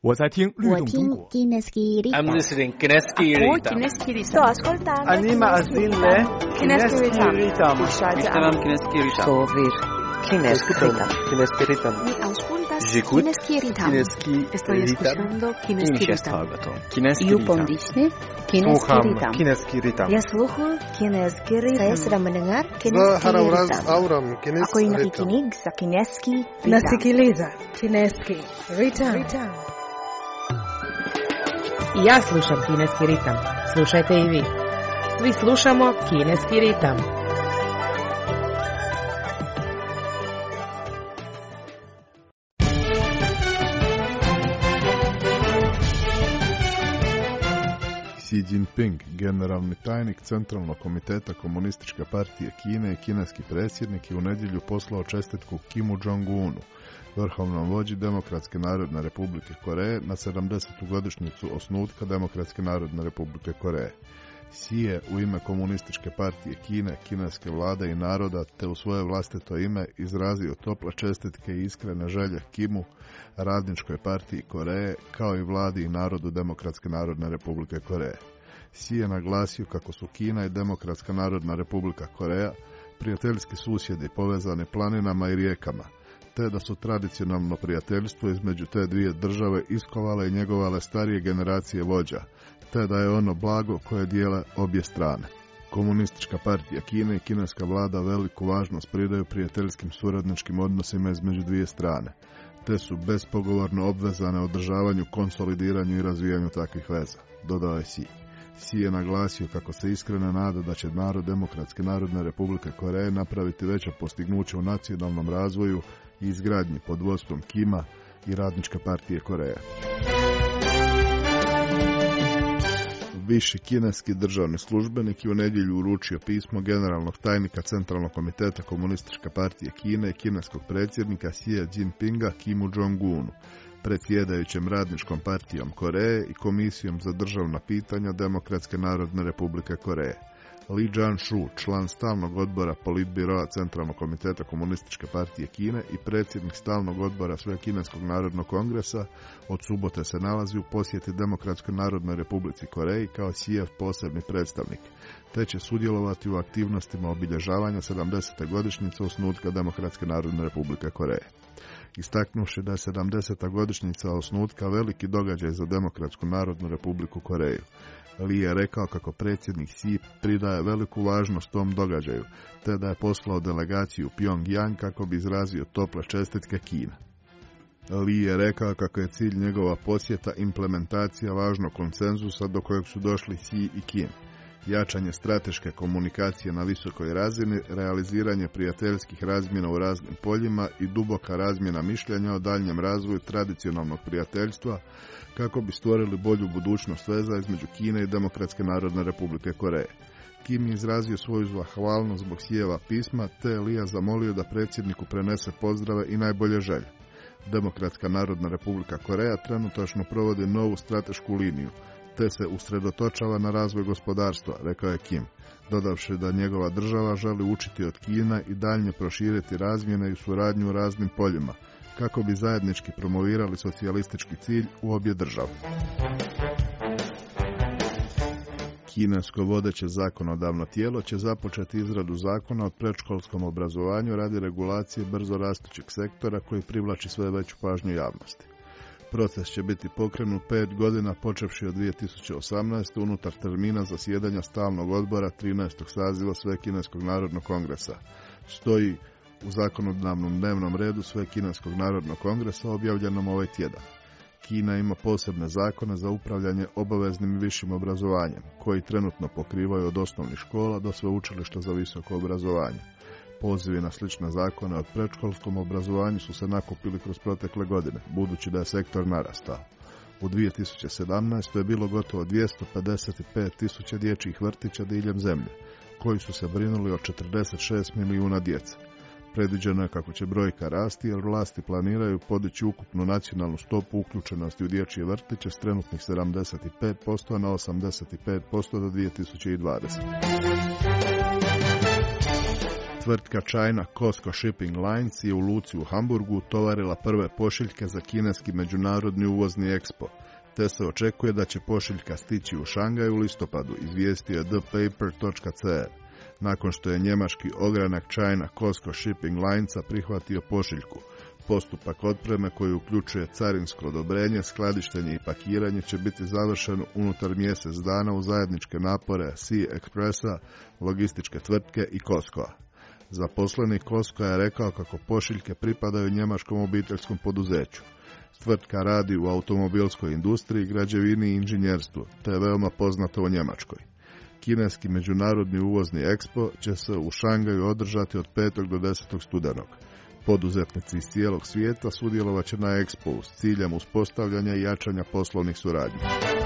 我在听律动中国。 I'm listening Kineski Ritam. Sto ascoltando. Anima azille Kineski Ritam. Ishtaram Kineski Ritam. Sovir Kineski Ritam. Kineski Ritam. Mi auscultas J'écoute Kineski Ritam. Estoy escuchando Kineski Ritam. Kineski You Ritam. pondisne Kineski Sluham Ritam. Kineski Ritam. Ya sluhu Kineski Ritam. Saya sedang mendengar Kineski Haravraz Ritam. auram Ako Kineski yung Ritam. nakikinig sa Kineski Ritam. Nasikiliza Kineski Ritam. Ja slušam Kineski ritam. Slušajte i vi. Svi slušamo Kineski ritam. Xi Jinping, generalni tajnik Centralnog komiteta Komunističke partije Kine i kineski predsjednik, je u nedjelju poslao čestitku Kimu Jong-unu, vrhovnom vođi Demokratske narodne republike Koreje, na 70. godišnjicu osnutka Demokratske narodne republike Koreje. Xi je u ime Komunističke partije Kine, kineske vlade i naroda, te u svoje vlastito ime izrazio tople čestitke i iskrene želje Kimu, Radničkoj partiji Koreje, kao i vladi i narodu Demokratske narodne republike Koreje. Xi je naglasio kako su Kina i Demokratska narodna republika Koreja prijateljski susjedi povezani planinama i rijekama, te da su tradicionalno prijateljstvo između te dvije države iskovale i njegovale starije generacije vođa, te da je ono blago koje dijele obje strane. Komunistička partija Kine i kineska vlada veliku važnost pridaju prijateljskim suradničkim odnosima između dvije strane, te su bespogovorno obvezane održavanju, konsolidiranju i razvijanju takvih veza, dodao je Xi. Xi je naglasio kako se iskreno nada da će narod Demokratske narodne republike Koreje napraviti veća postignuća u nacionalnom razvoju i izgradnji pod vodstvom Kima i Radničke partije Koreje. Viši kineski državni službenik je u nedjelju uručio pismo generalnog tajnika Centralnog komiteta Komunističke partije Kine i kineskog predsjednika Xi Jinpinga Kimu Jong-unu, predsjedajućem Radničkom partijom Koreje i Komisijom za državna pitanja Demokratske narodne republike Koreje. Li Jianshu, član stalnog odbora Politbiroa Centralnog komiteta Komunističke partije Kine i predsjednik stalnog odbora Svekineskog narodnog kongresa, od subote se nalazi u posjeti Demokratskoj narodnoj republici Koreji kao Xijev posebni predstavnik, te će sudjelovati u aktivnostima obilježavanja 70. godišnjice osnutka Demokratske narodne republike Koreje. Istaknuši da je 70. godišnjica osnutka veliki događaj za Demokratsku narodnu republiku Koreju, Li je rekao kako predsjednik Xi pridaje veliku važnost tom događaju, te da je poslao delegaciju Pyongyang kako bi izrazio tople čestitke Kine. Li je rekao kako je cilj njegova posjeta implementacija važnog konsenzusa do kojeg su došli Xi i Kim, jačanje strateške komunikacije na visokoj razini, realiziranje prijateljskih razmjena u raznim poljima i duboka razmjena mišljenja o daljnjem razvoju tradicionalnog prijateljstva kako bi stvorili bolju budućnost veza između Kine i Demokratske narodne republike Koreje. Kim je izrazio svoju zahvalnost zbog Xijeva pisma, te je Lija zamolio da predsjedniku prenese pozdrave i najbolje želje. Demokratska narodna republika Koreja trenutačno provodi novu stratešku liniju, te se usredotočava na razvoj gospodarstva, rekao je Kim, dodavši da njegova država želi učiti od Kine i daljnje proširiti razmjene i suradnju u raznim poljima, kako bi zajednički promovirali socijalistički cilj u obje države. Kinesko vodeće zakonodavno tijelo će započeti izradu zakona o predškolskom obrazovanju radi regulacije brzo rastućeg sektora koji privlači sve veću pažnju javnosti. Proces će biti pokrenut 5 godina počevši od 2018. unutar termina zasjedanja stalnog odbora 13. saziva Svekineskog narodnog kongresa. Stoji u zakonodavnom dnevnom redu Svekineskog narodnog kongresa objavljenom ovaj tjedan. Kina ima posebne zakone za upravljanje obaveznim i višim obrazovanjem, koji trenutno pokrivaju od osnovnih škola do sveučilišta za visoko obrazovanje. Pozivi na slične zakone od predškolskom obrazovanju su se nakupili kroz protekle godine, budući da je sektor narastao. U 2017. je bilo gotovo 255.000 dječjih vrtića diljem zemlje, koji su se brinuli o 46 milijuna djece. Predviđeno je kako će brojka rasti jer vlasti planiraju podići ukupnu nacionalnu stopu uključenosti u dječje vrtiće s trenutnih 75% na 85% do 2020. tvrtka China COSCO Shipping Lines je u luci u Hamburgu utovarila prve pošiljke za kineski međunarodni uvozni ekspo, te se očekuje da će pošiljka stići u Šangaj u listopadu, izvijestio je thepaper.cr. Nakon što je njemački ogranak China COSCO Shipping Linesa prihvatio pošiljku, postupak otpreme koji uključuje carinsko odobrenje, skladištenje i pakiranje će biti završen unutar mjesec dana u zajedničke napore Sea Expressa, logističke tvrtke i COSCO-a. Zaposlenik COSCO-a je rekao kako pošiljke pripadaju njemačkom obiteljskom poduzeću. Tvrtka radi u automobilskoj industriji, građevini i inženjerstvu, te je veoma poznata u Njemačkoj. Kineski međunarodni uvozni ekspo će se u Šangaju održati od 5. do 10. studenog. Poduzetnici iz cijelog svijeta sudjelovat će na ekspu s ciljem uspostavljanja i jačanja poslovnih suradnji.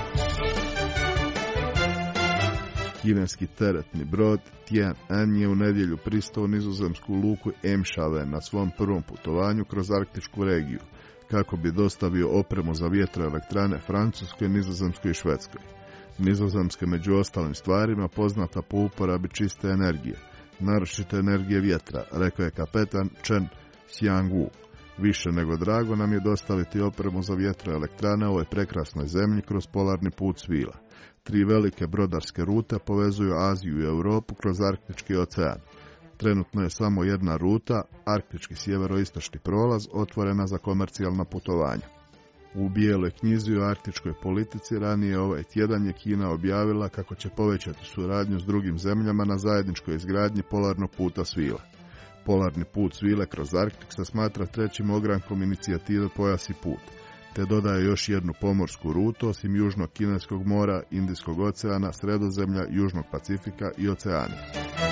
Kineski teretni brod Tian'an je u nedjelju pristao u nizozemsku luku Eemshaven na svom prvom putovanju kroz arktičku regiju, kako bi dostavio opremu za vjetroelektrane Francuskoj, Nizozemskoj i Švedskoj. Nizozemska među ostalim stvarima poznata po uporabi čiste energije, naročito energije vjetra, rekao je kapetan Chen Xiangwu. Više nego drago nam je dostaviti opremu za vjetroelektrane ovoj prekrasnoj zemlji kroz polarni put svila. 3 velike brodarske rute povezuju Aziju i Europu kroz Arktički ocean. Trenutno je samo jedna ruta, Arktički sjeveroistočni prolaz, otvorena za komercijalna putovanja. U bijeloj knjizi o arktičkoj politici ranije ovaj tjedan je Kina objavila kako će povećati suradnju s drugim zemljama na zajedničkoj izgradnji polarnog puta svila. Polarni put svile kroz Arktik se smatra trećim ogrankom inicijative Pojas i put, te dodaje još jednu pomorsku rutu osim Južnog Kineskog mora, Indijskog oceana, Sredozemlja, Južnog Pacifika i Oceanije.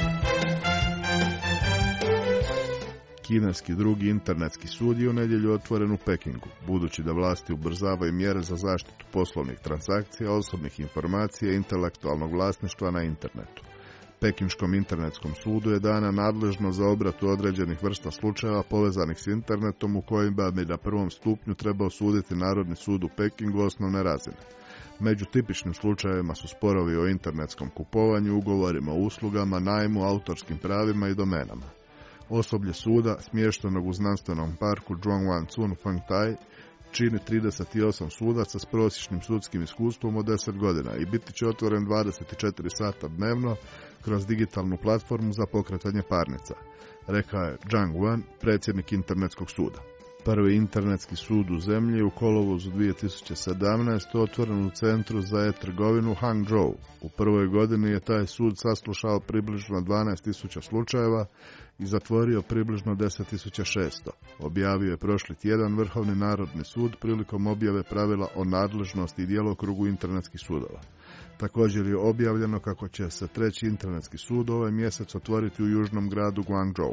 Kineski drugi internetski sud je u nedjelju otvoren u Pekingu, budući da vlasti ubrzavaju mjere za zaštitu poslovnih transakcija, osobnih informacija i intelektualnog vlasništva na internetu. Pekinškom internetskom sudu je dana nadležno za obradu određenih vrsta slučajeva povezanih s internetom u kojima bi na prvom stupnju trebao suditi Narodni sud u Pekingu osnovne razine. Među tipičnim slučajevima su sporovi o internetskom kupovanju, ugovorima o uslugama, najmu, autorskim pravima i domenama. Osoblje suda, smještenog u znanstvenom parku Zhongwan Fengtai, čini 38 sudaca s prosječnim sudskim iskustvom od 10 godina i biti će otvoren 24 sata dnevno kroz digitalnu platformu za pokretanje parnica, rekao je Zhang Wen, predsjednik internetskog suda. Prvi internetski sud u zemlji u kolovozu 2017. otvoren u centru za e-trgovinu Hangzhou. U prvoj godini je taj sud saslušao približno 12.000 slučajeva i zatvorio približno 10.600. Objavio je prošli tjedan Vrhovni narodni sud prilikom objave pravila o nadležnosti i djelokrugu internetskih sudova. Također je objavljeno kako će se treći internetski sud ovaj mjesec otvoriti u južnom gradu Guangzhou.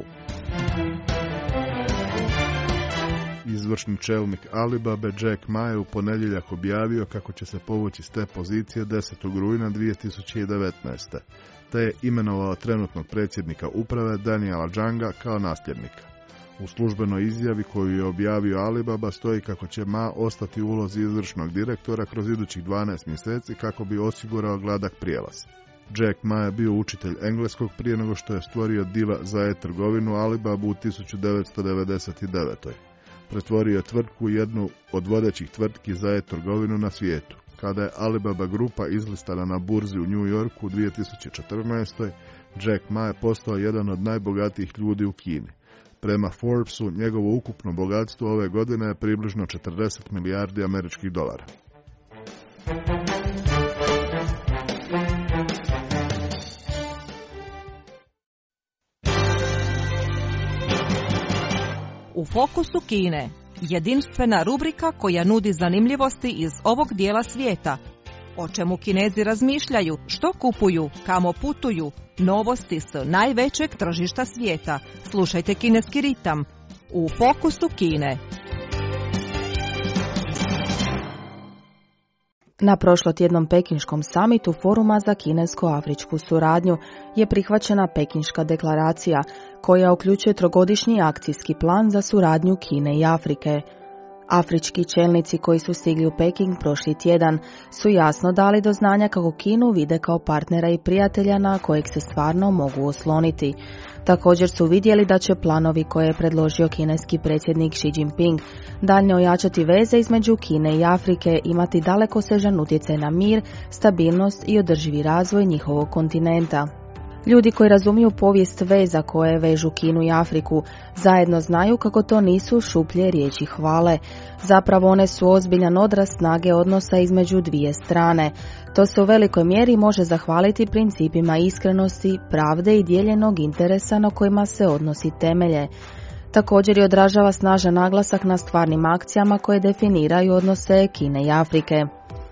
Izvršni čelnik Alibabe Jack Ma je u ponedjeljak objavio kako će se povući s te pozicije 10. rujna 2019. te je imenovao trenutnog predsjednika uprave Daniela Zhanga kao nasljednika. U službenoj izjavi koju je objavio Alibaba stoji kako će Ma ostati u ulozi izvršnog direktora kroz idućih 12 mjeseci kako bi osigurao gladak prijelaz. Jack Ma je bio učitelj engleskog prije nego što je stvorio dila za e-trgovinu Alibabu u 1999. Pretvorio je tvrtku u jednu od vodećih tvrtki za e-trgovinu na svijetu. Kada je Alibaba grupa izlistana na burzi u New Yorku u 2014. Jack Ma je postao jedan od najbogatijih ljudi u Kini. Prema Forbesu, njegovo ukupno bogatstvo ove godine je približno 40 milijardi američkih dolara. U fokusu Kine, jedinstvena rubrika koja nudi zanimljivosti iz ovog dijela svijeta. O čemu Kinezi razmišljaju, što kupuju, kamo putuju, novosti s najvećeg tržišta svijeta. Slušajte Kineski ritam u fokusu Kine. Na prošlotjednom pekinškom samitu Foruma za kinesko-afričku suradnju je prihvaćena Pekinška deklaracija koja uključuje trogodišnji akcijski plan za suradnju Kine i Afrike. Afrički čelnici koji su stigli u Peking prošli tjedan su jasno dali do znanja kako Kinu vide kao partnera i prijatelja na kojeg se stvarno mogu osloniti. Također su vidjeli da će planovi koje je predložio kineski predsjednik Xi Jinping daljnje ojačati veze između Kine i Afrike, imati dalekosežan utjecaj na mir, stabilnost i održivi razvoj njihovog kontinenta. Ljudi koji razumiju povijest veza koje vežu Kinu i Afriku zajedno znaju kako to nisu šuplje riječi hvale. Zapravo one su ozbiljan odraz snage odnosa između dvije strane. To se u velikoj mjeri može zahvaliti principima iskrenosti, pravde i dijeljenog interesa na kojima se odnosi temelje. Također i odražava snažan naglasak na stvarnim akcijama koje definiraju odnose Kine i Afrike.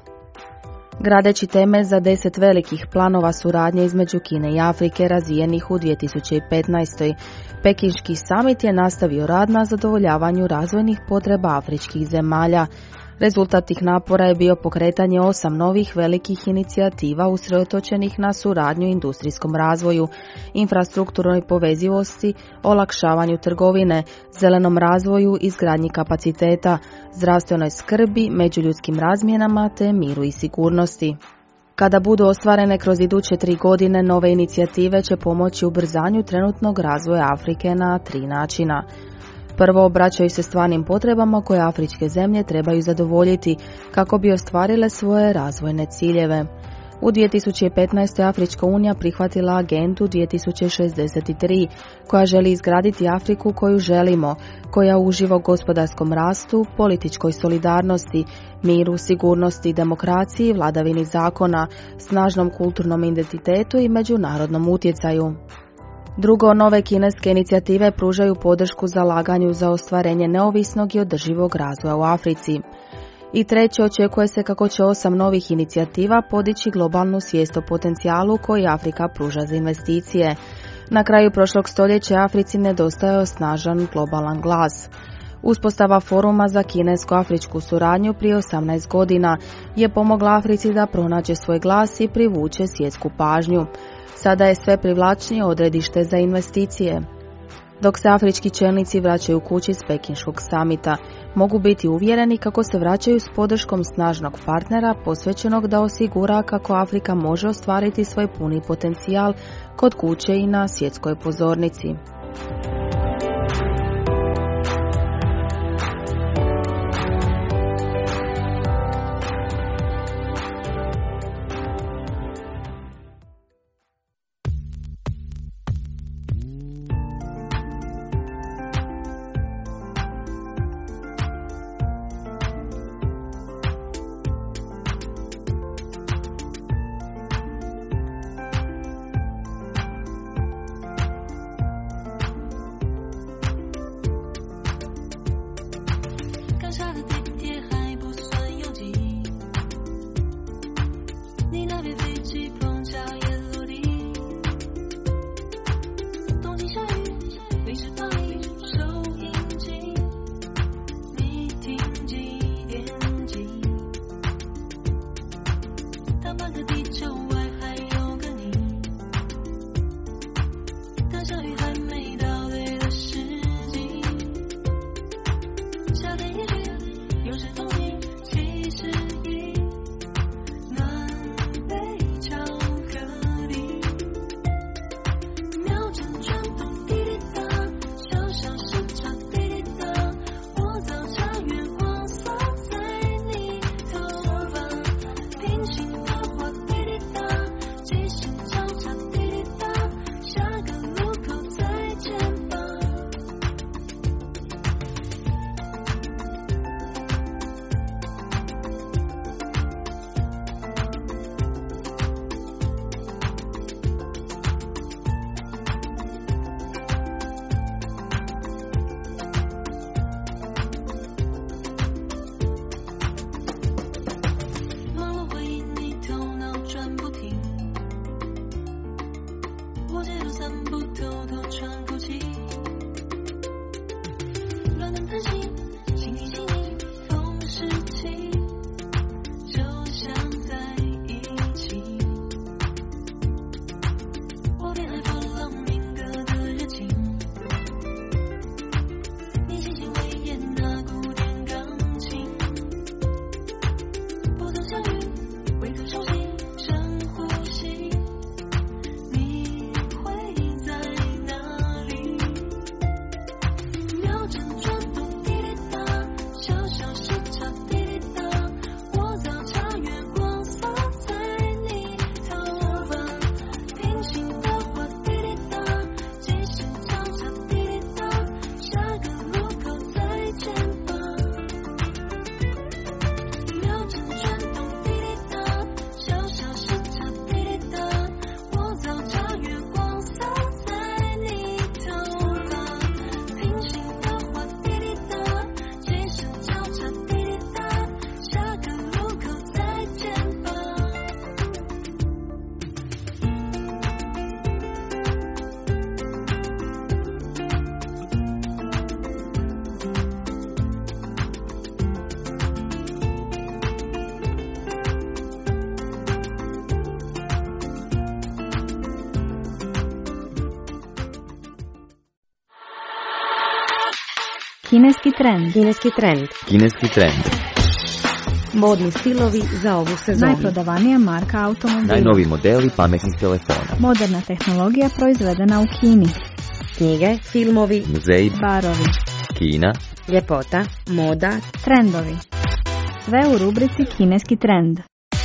Gradeći temelj za 10 velikih planova suradnje između Kine i Afrike razvijenih u 2015. Pekinški samit je nastavio rad na zadovoljavanju razvojnih potreba afričkih zemalja. Rezultat tih napora je bio pokretanje 8 novih velikih inicijativa usredotočenih na suradnju industrijskom razvoju, infrastrukturnoj povezivosti, olakšavanju trgovine, zelenom razvoju, izgradnji kapaciteta, zdravstvenoj skrbi, međuljudskim razmjenama te miru i sigurnosti. Kada budu ostvarene kroz iduće 3 godine, nove inicijative će pomoći ubrzanju trenutnog razvoja Afrike na 3 načina. Prvo, obraćaju se stvarnim potrebama koje afričke zemlje trebaju zadovoljiti kako bi ostvarile svoje razvojne ciljeve. U 2015. Afrička unija prihvatila agendu 2063, koja želi izgraditi Afriku koju želimo, koja uživa u gospodarskom rastu, političkoj solidarnosti, miru, sigurnosti, demokraciji, vladavini zakona, snažnom kulturnom identitetu i međunarodnom utjecaju. Drugo, nove kineske inicijative pružaju podršku zalaganju za ostvarenje neovisnog i održivog razvoja u Africi. I treće, očekuje se kako će 8 novih inicijativa podići globalnu svijest o potencijalu koji Afrika pruža za investicije. Na kraju prošlog stoljeća Africi nedostajao snažan globalan glas. Uspostava foruma za kinesko-afričku suradnju prije 18 godina je pomogla Africi da pronađe svoj glas i privuče svjetsku pažnju. Sada je sve privlačnije odredište za investicije. Dok se afrički čelnici vraćaju kući s Pekinškog samita, mogu biti uvjereni kako se vraćaju s podrškom snažnog partnera posvećenog da osigura kako Afrika može ostvariti svoj puni potencijal kod kuće i na svjetskoj pozornici. Kineski trend. Kineski trend. Kineski trend. Modni stilovi za ovu sezonu. Najprodavanija marka automobila. Najnoviji modeli pametnih telefona. Moderna tehnologija proizvedena u Kini. Knjige, filmovi, muzeji, barovi, Kina, ljepota, moda, trendovi. Sve u rubrici Kineski trend.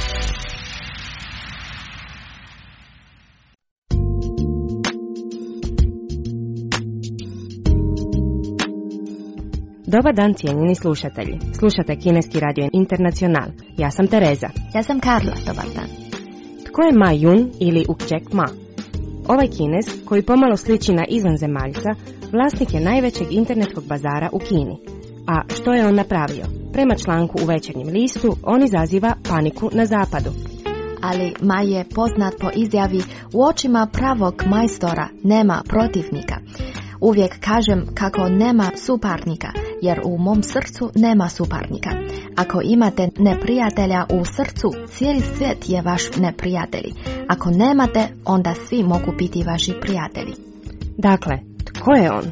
Dobar dan, cijenjeni slušatelji. Slušate Kineski radio Internacional. Ja sam Tereza. Ja sam Karla, dobar dan. Tko je Ma Yun ili Ukček Ma? Ovaj Kines, koji pomalo sliči na izvanzemaljca, vlasnik je najvećeg internetskog bazara u Kini. A što je on napravio? Prema članku u Večernjem listu, on izaziva paniku na zapadu. Ali Ma je poznat po izjavi: u očima pravog majstora nema protivnika. Uvijek kažem kako nema suparnika, jer u mom srcu nema suparnika. Ako imate neprijatelja u srcu, cijeli svijet je vaš neprijatelj. Ako nemate, onda svi mogu biti vaši prijatelji. Dakle, tko je on?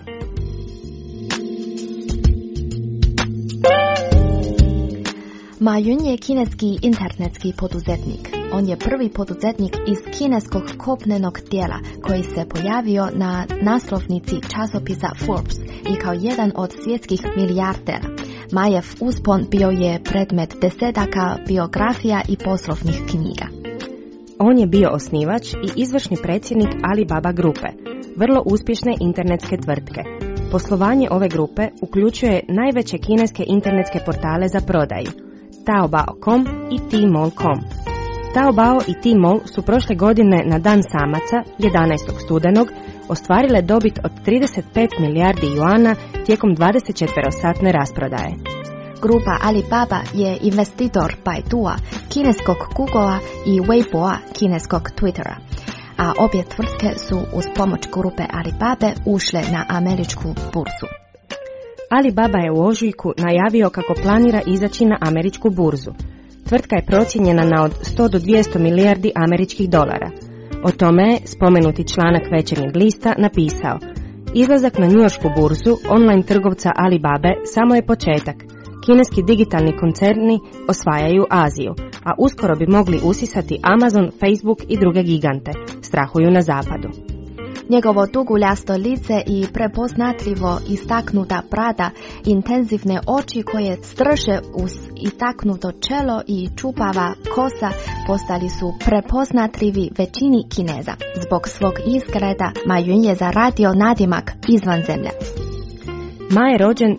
Ma Yun je kineski internetski poduzetnik. On je prvi poduzetnik iz kineskog kopnenog tijela koji se pojavio na naslovnici časopisa Forbes i kao jedan od svjetskih milijardera. Majev uspon bio je predmet desetaka biografija i poslovnih knjiga. On je bio osnivač i izvršni predsjednik Alibaba grupe, vrlo uspješne internetske tvrtke. Poslovanje ove grupe uključuje najveće kineske internetske portale za prodaju, Taobao.com i Tmall.com. Taobao i Tmall su prošle godine na dan samaca, 11. studenog, ostvarile dobit od 35 milijardi juana tijekom 24-satne rasprodaje. Grupa Alibaba je investitor Baidua, kineskog Googlea i Weiboa, kineskog Twittera. A obje tvrtke su uz pomoć grupe Alibabe ušle na američku burzu. Alibaba je u ožujku najavio kako planira izaći na američku burzu. Tvrtka je procijenjena na od 100 do 200 milijardi američkih dolara. O tome je spomenuti članak Večernjeg lista napisao: izlazak na njujoršku burzu online trgovca Alibabe samo je početak. Kineski digitalni koncerni osvajaju Aziju, a uskoro bi mogli usisati Amazon, Facebook i druge gigante, strahuju na zapadu. Njegovo duguljasto lice i prepoznatljivo istaknuta brada, intenzivne oči koje strše uz istaknuto čelo i čupava kosa postali su prepoznatljivi većini Kineza. Zbog svog izgleda Ma Yun je zaradio nadimak izvan zemlje. Ma je rođen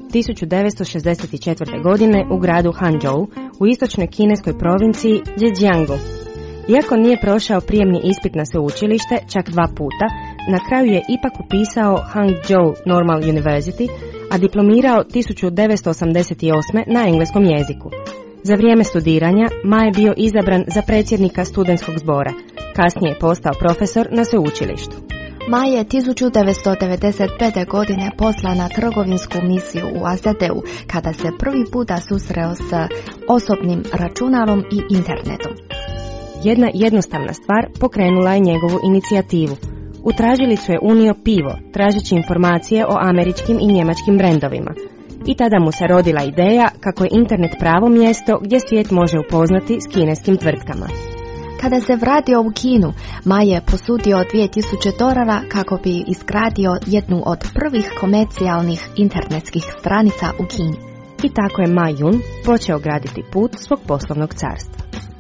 1964. godine u gradu Hangzhou u istočnoj kineskoj provinciji Zhejiangu. Iako nije prošao prijemni ispit na sveučilište čak 2 puta, na kraju je ipak upisao Hangzhou Normal University, a diplomirao 1988. na engleskom jeziku. Za vrijeme studiranja Ma je bio izabran za predsjednika studentskog zbora. Kasnije je postao profesor na sveučilištu. Ma je 1995. godine posla na trgovinsku misiju u SAD-u kada se prvi puta susreo s osobnim računalom i internetom. Jedna jednostavna stvar pokrenula je njegovu inicijativu. U tražilicu je unio pivo, tražeći informacije o američkim i njemačkim brendovima. I tada mu se rodila ideja kako je internet pravo mjesto gdje svijet može upoznati s kineskim tvrtkama. Kada se vratio u Kinu, Ma je posudio $2000 kako bi izgradio jednu od prvih komercijalnih internetskih stranica u Kini. I tako je Ma Yun počeo graditi put svog poslovnog carstva.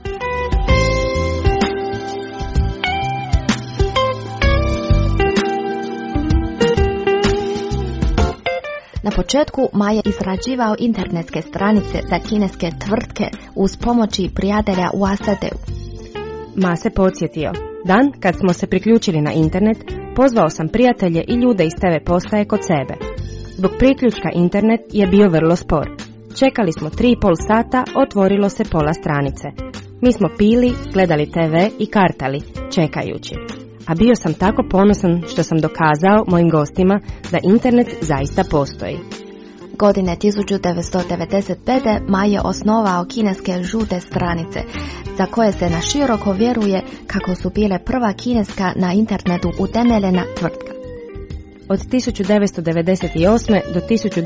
Na početku Ma je izrađivao internetske stranice za kineske tvrtke uz pomoći prijatelja u SAD-u. Ma se podsjetio: dan kad smo se priključili na internet, pozvao sam prijatelje i ljude iz TV postaje kod sebe. Zbog priključka internet je bio vrlo spor. Čekali smo 3,5 sata, otvorilo se pola stranice. Mi smo pili, gledali TV i kartali, čekajući. A bio sam tako ponosan što sam dokazao mojim gostima da internet zaista postoji. Godine 1995. Ma je osnovao kineske žute stranice, za koje se na široko vjeruje kako su bile prva kineska na internetu utemeljena tvrtka. Od 1998. do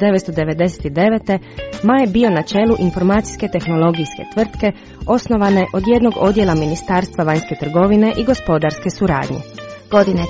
1999. Ma je bio na čelu informacijske tehnologijske tvrtke osnovane od jednog odjela Ministarstva vanjske trgovine i gospodarske suradnje. Godine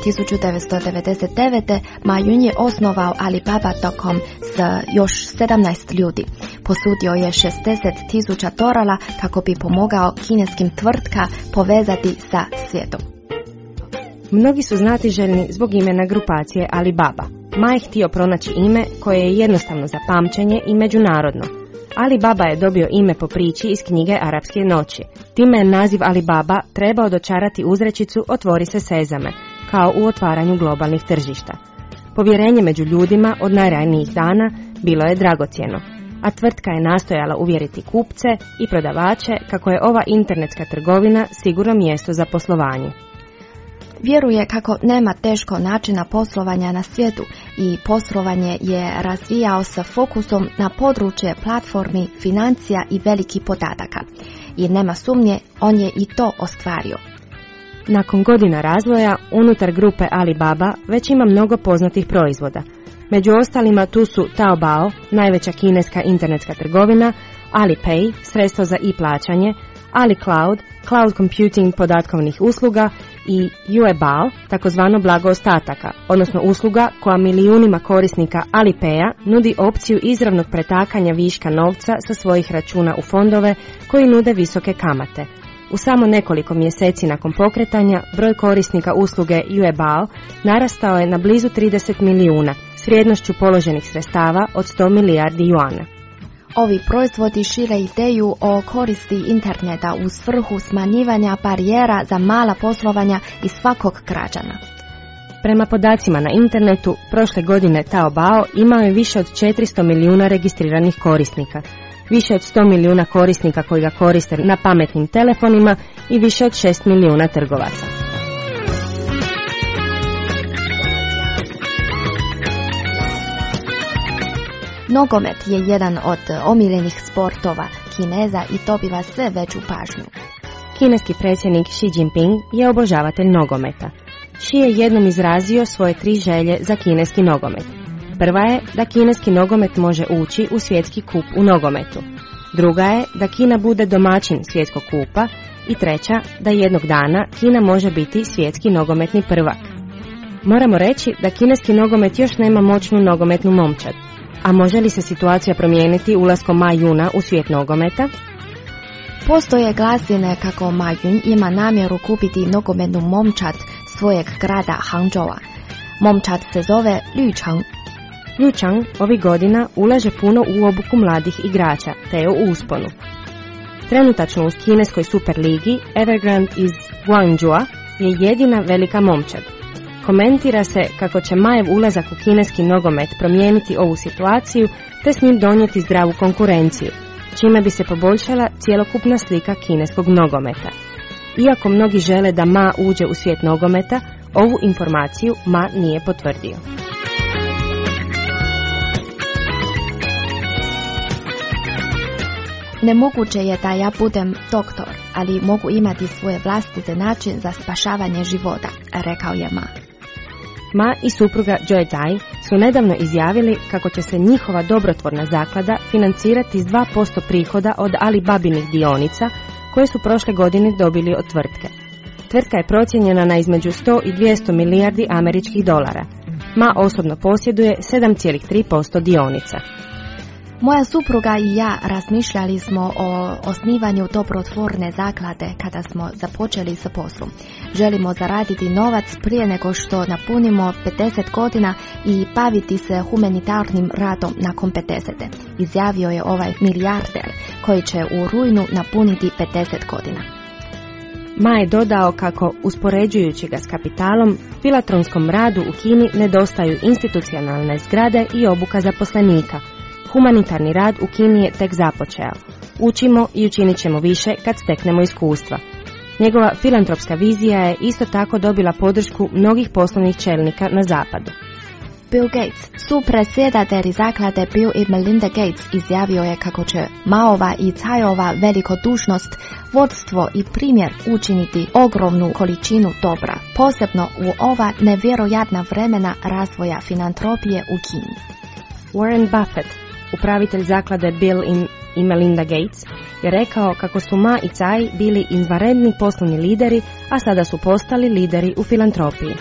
1999. Ma Yun je osnovao Alibaba.com s još 17 ljudi. Posudio je $60,000 kako bi pomogao kineskim tvrtka povezati sa svijetom. Mnogi su znatiželjni zbog imena grupacije Alibaba. Ma je htio pronaći ime koje je jednostavno za pamćenje i međunarodno. Alibaba je dobio ime po priči iz knjige Arapske noći. Time je naziv Alibaba trebao dočarati uzrečicu "Otvori se sezame", kao u otvaranju globalnih tržišta. Povjerenje među ljudima od najranijih dana bilo je dragocjeno, a tvrtka je nastojala uvjeriti kupce i prodavače kako je ova internetska trgovina sigurno mjesto za poslovanje. Vjeruje kako nema teško načina poslovanja na svijetu i poslovanje je razvijao sa fokusom na područje platformi, financija i velikih podataka. I nema sumnje, on je i to ostvario. Nakon godina razvoja, unutar grupe Alibaba već ima mnogo poznatih proizvoda. Među ostalima tu su Taobao, najveća kineska internetska trgovina, Alipay, sredstvo za e-plaćanje, AliCloud, cloud computing podatkovnih usluga i Yuebao, takozvano blago ostataka, odnosno usluga koja milijunima korisnika Alipaya nudi opciju izravnog pretakanja viška novca sa svojih računa u fondove koji nude visoke kamate. U samo nekoliko mjeseci nakon pokretanja, broj korisnika usluge Yuebao narastao je na blizu 30 milijuna s vrijednošću položenih sredstava od 100 milijardi juana. Ovi proizvodi šire ideju o koristi interneta u svrhu smanjivanja barijera za mala poslovanja i svakog građana. Prema podacima na internetu, prošle godine Taobao imao je više od 400 milijuna registriranih korisnika, više od 100 milijuna korisnika koji ga koriste na pametnim telefonima i više od 6 milijuna trgovaca. Nogomet je jedan od omiljenih sportova Kineza i dobiva sve veću pažnju. Kineski predsjednik Xi Jinping je obožavatelj nogometa. Xi je jednom izrazio svoje 3 želje za kineski nogomet. Prva je da kineski nogomet može ući u svjetski kup u nogometu. Druga je da Kina bude domaćin svjetskog kupa i treća da jednog dana Kina može biti svjetski nogometni prvak. Moramo reći da kineski nogomet još nema moćnu nogometnu momčad. A može li se situacija promijeniti ulaskom Ma Yuna u svijet nogometa? Postoje glasine kako Ma Yun ima namjeru kupiti nogometnu momčad svojeg grada Hangzhoua. Momčad se zove Lüchang. Lüchang ovih godina ulaže puno u obuku mladih igrača, te je u usponu. Trenutačno u kineskoj superligi Evergrande iz Guangzhoua je jedina velika momčad. Komentira se kako će Majev ulazak u kineski nogomet promijeniti ovu situaciju te s njim donijeti zdravu konkurenciju, čime bi se poboljšala cjelokupna slika kineskog nogometa. Iako mnogi žele da Ma uđe u svijet nogometa, ovu informaciju Ma nije potvrdio. Nemoguće je da ja budem doktor, ali mogu imati svoje vlastite način za spašavanje života, rekao je Ma. Ma i supruga Joy Dai su nedavno izjavili kako će se njihova dobrotvorna zaklada financirati s 2% prihoda od Alibabinih dionica koje su prošle godine dobili od tvrtke. Tvrtka je procijenjena na između 100 i 200 milijardi američkih dolara. Ma osobno posjeduje 7,3% dionica. Moja supruga i ja razmišljali smo o osnivanju dobrotvorne zaklade kada smo započeli sa poslom. Želimo zaraditi novac prije nego što napunimo 50 godina i baviti se humanitarnim radom nakon 50. Izjavio je ovaj milijarder koji će u rujnu napuniti 50 godina. Ma je dodao kako, uspoređujući ga s kapitalom, filatronskom radu u Kini nedostaju institucionalne zgrade i obuka zaposlenika. Humanitarni rad u Kini je tek započeo. Učimo i učinit ćemo više kad steknemo iskustva. Njegova filantropska vizija je isto tako dobila podršku mnogih poslovnih čelnika na zapadu. Bill Gates. Supredsjedatelj zaklade Bill i Melinda Gates izjavio je kako će Maova i Cajova velikodušnost, vodstvo i primjer učiniti ogromnu količinu dobra, posebno u ova nevjerojatna vremena razvoja filantropije u Kini. Warren Buffett, upravitelj zaklade Bill i Melinda Gates, je rekao kako su Ma i Caj bili izvanredni poslovni lideri, a sada su postali lideri u filantropiji.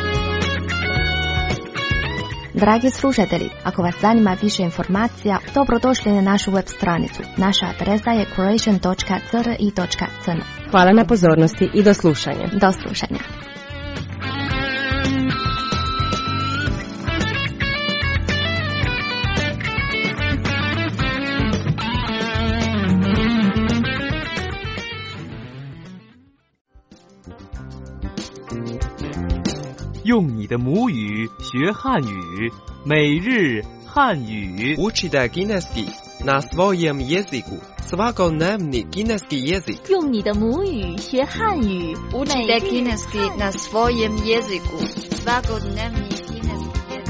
Dragi slušatelji, ako vas zanima više informacija, dobrodošli na našu web stranicu. Naša adresa je croatian.cri.cn. Hvala na pozornosti i do slušanja. Do slušanja. 用你的母语学汉语，每日汉语。 Učite kineski na svojem jeziku. Svakodnevni kineski jezik. 用你的母语学汉语， Učite kineski na svojem jeziku. Svakodnevni kineski jezik.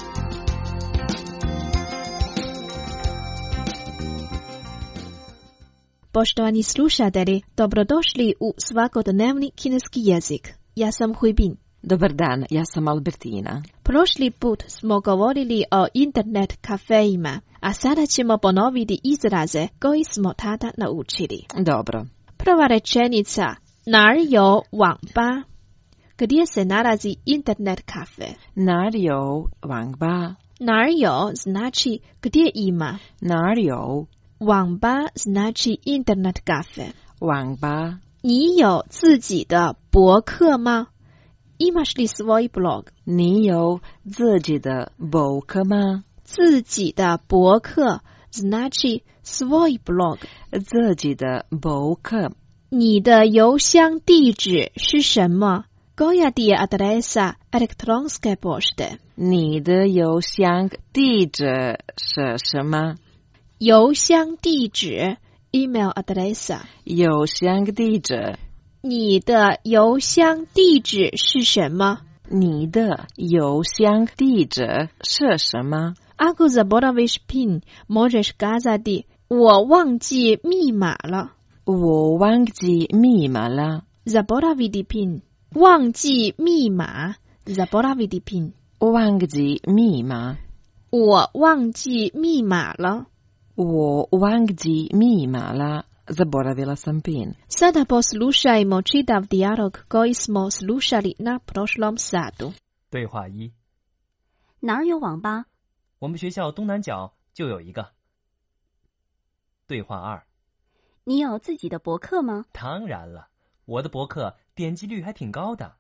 Poštovani slušatelji, dobrodošli u svakodnevni kineski jezik. Ja sam Huibin. Dobar dan, ja sam Albertina. Prošli put smo govorili o internet kafeima, a sada ćemo ponoviti izraze koji smo tada naučili. Dobro. Prva rečenica, nar you wang ba? Gdje se nalazi internet kafe? Nar you wang ba? Nar you znači gdje ima. Nar you wang ba znači internet kafe. Wang ba. 你有自己的博客吗? Imaš li svoj blog? 你有自己的博客吗? 自己的博客 znači svoj blog. 自己的博客。 你的邮箱地址是什么? Koja ti je adresa elektronske pošte? 你的邮箱地址是什么? 邮箱地址 email adresa. 邮箱地址。 你的邮箱地址是什么? 你的邮箱地址是什么? Ako zaboraviš PIN, možeš kazati 我忘记密码了。 我忘记密码了。 Zaboraviti PIN. 忘记密码。Zaboraviti PIN. 忘记密码。 我忘记密码了。 我忘记密码了。Zaboravila sam PIN. Sada poslušajmo čitav dijalog koji smo slušali na prošlom satu. 对话一： 哪儿有网吧？ 我们学校东南角就有一个。对话二： 你有自己的博客吗？ 当然了，我的博客点击率还挺高的。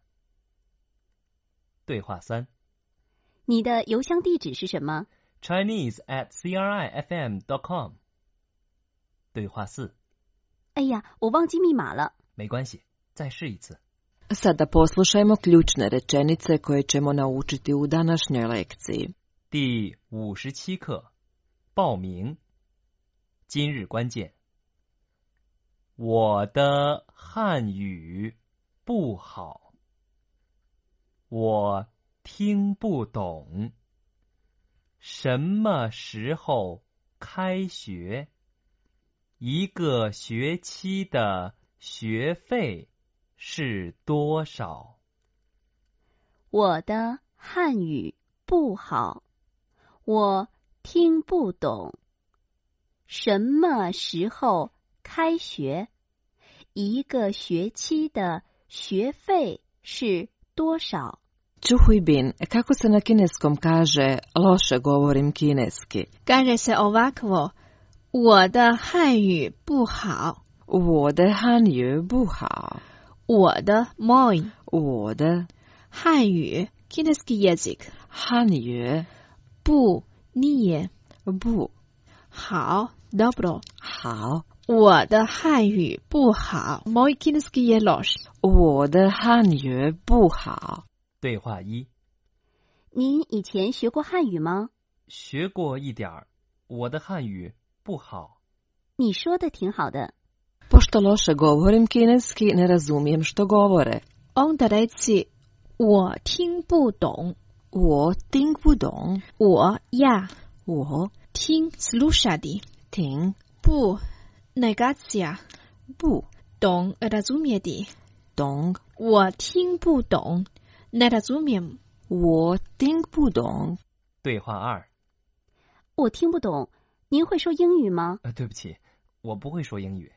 对话三： 你的邮箱地址是什么？ Chinese@crifm.com。对话四： 哎呀，我忘记密码了。 没关系，再试一次。 Sada poslušajmo ključne rečenice koje ćemo naučiti u današnjoj lekciji. 第57课，报名。今日关键：我的汉语不好，我听不懂。什么时候开学？一个学期的学费是多少？ 我的汉语不好，我听不懂。什么时候开学？一个学期的学费是多少？ Čuhujbin, kako se na kineskom kaže loše govorim kineski? Kaže se ovakvo, 我的汉语不好。 我的汉语不好。 我的 moj。 我的汉语 kineski jezik。 汉语不 nije。 不好 dobro。 好。 我的汉语不好。moj kineski je loš。 我的汉语不好。 对话一： 您以前学过汉语吗？ 学过一点儿，我的汉语不好。 你说的挺好的。 Pošto loše govorim kineski, ne razumijem što govore. Onda reci, 我听不懂。 我听不懂。 我呀。 我听 slušati。 听。 不 negacija。 不。 懂 razumjeti。 懂。 我听不懂 ne razumijem。 我听不懂。 对话2。 我听不懂，您会说英语吗？ 对不起，我不会说英语。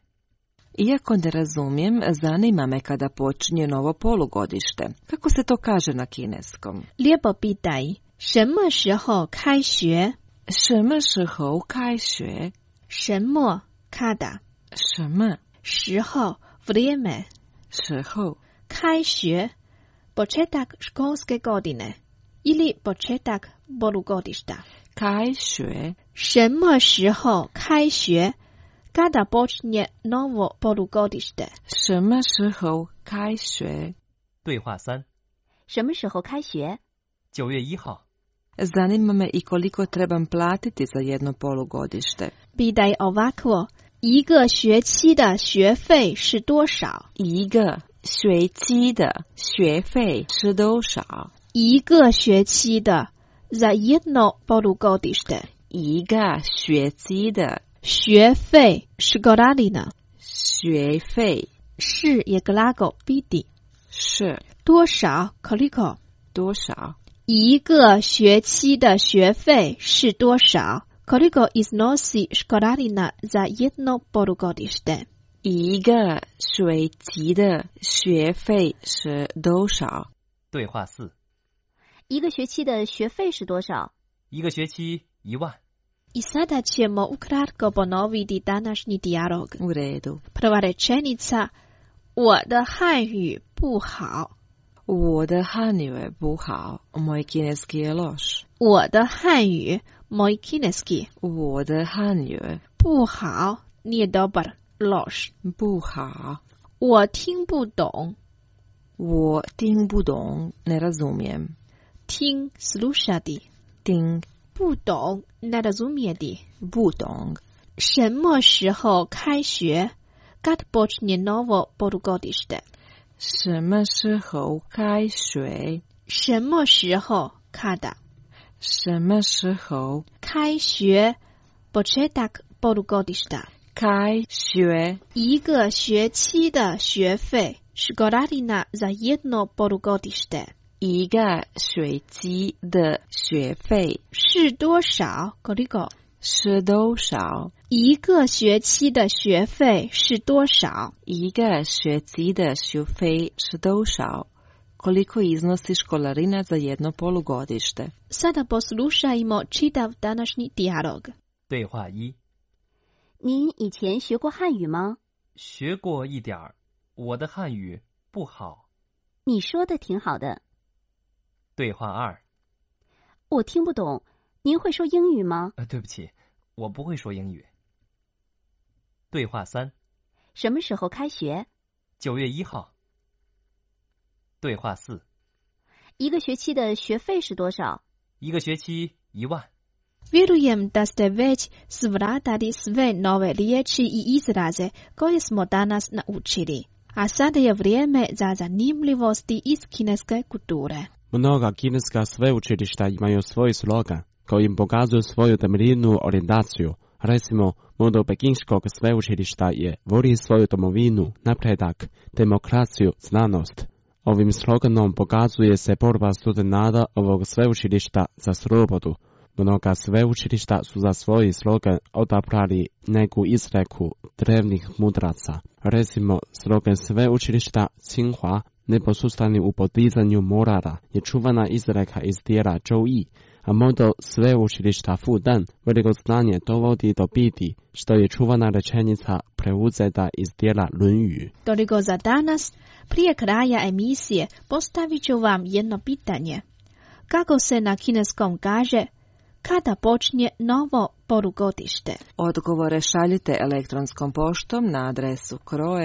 Iako ne razumijem, zanima me kada počinje novo polugodište. Kako se to kaže na kineskom? Lijepo pitaj. 什么时候开学？ 什么时候开学？ 什么 kada？ 什么时候 vrijeme？ 时候开学 početak školske godine ili početak polugodišta。 开学。 什么时候开学？Kada počinje novo polugodište？ 什么时候开学？ 对话3。 什么时候开学 ？9月1号。 Zanima me i koliko trebam platiti za jedno polugodište. Pitaj ovako. 一个学期的学费是多少？ 一个学期的学费是多少？ 一个学期的 za jedno polugodište。 一个学期的学费是 školarina。 学费是也 glagol biti。 是多少 koliko。 多少？ 一个学期的学费是多少 koliko iznosi školarina za jedno polugodište。 一个学期的学费是多少？ 对话4。 一个学期的学费是多少？ 一个学期1万。 I sada ćemo ukratko ponoviti današnji dijalog. U redu. Prva rečenica. 我的汉语不好。 我的汉语不好。Moj kineski je loš. 我的汉语 moj kineski. 我的汉语不好 nije dobar, loš. 不好。 我听不懂。 我听不懂 ne razumijem. 听 slušati. 听。 不懂 ne razumjeti. 不懂。 什么时候开学？Kad počinje novo polugodište？ 什么时候开学？ 什么时候 kada？ 什么时候开学 početak polugodišta？ 开学。 一个学期的学费 školarina za jedno polugodište。 一个学期的学费是多少 koliko？ 是多少？ 一个学期的学费是多少？ 一个学期的学费是多少？ Koliko iznosi školarina za jedno polugodište? Sada poslušajmo čitav današnji dijalog. 对话1。 您以前学过汉语吗？ 学过一点儿，我的汉语不好。 你说的挺好的。 对话2。 我听不懂，您会说英语吗？ 对不起，我不会说英语。对话3。 什么时候开学 ？9月1号。对话4。 一个学期的学费是多少？ 一个学期1万。 Vjerujem da ste već svladali sve nove riječi i izraze koje smo danas naučili. A sada je vrijeme za zanimljivosti iz kineske kulture. Mnoga kineska sveučilišta imaju svoj slogan koji im pokazuju svoju temeljnu orijentaciju. Recimo, moto pekinškog sveučilišta je voli svoju domovinu, napredak, demokraciju, znanost. Ovim sloganom pokazuje se borba studenata ovog sveučilišta za slobodu. Mnoga sveučilišta su za svoj slogan odabrali neku izreku drevnih mudraca. Recimo, slogan sveučilišta Tsinghua, neposustani u podizanju morala, je čuvana izreka iz dijela Zhou Yi, a moto sveučilišta Fudan, veliko znanje dovodi do biti, što je čuvana rečenica preuzeta iz dijela Lunyu. Toliko za danas. Prije kraja emisije postavit ću vam jedno pitanje. Kako se na kineskom kaže kada počinje novo polugodište? Odgovore šaljite elektronskom poštom na adresu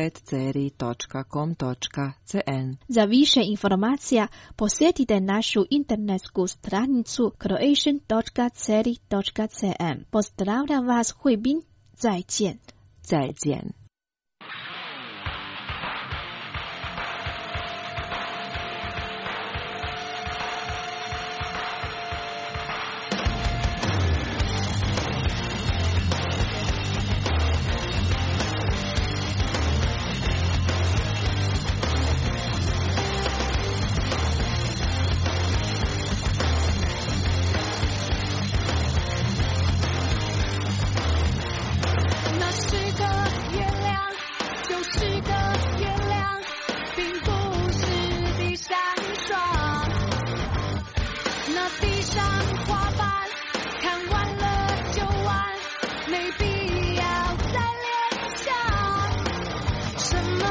croat@ceri.com.cn. Za više informacija posjetite našu internetsku stranicu croatian.ceri.cn. Pozdravljam vas, Hui Bin. 再见。 再见。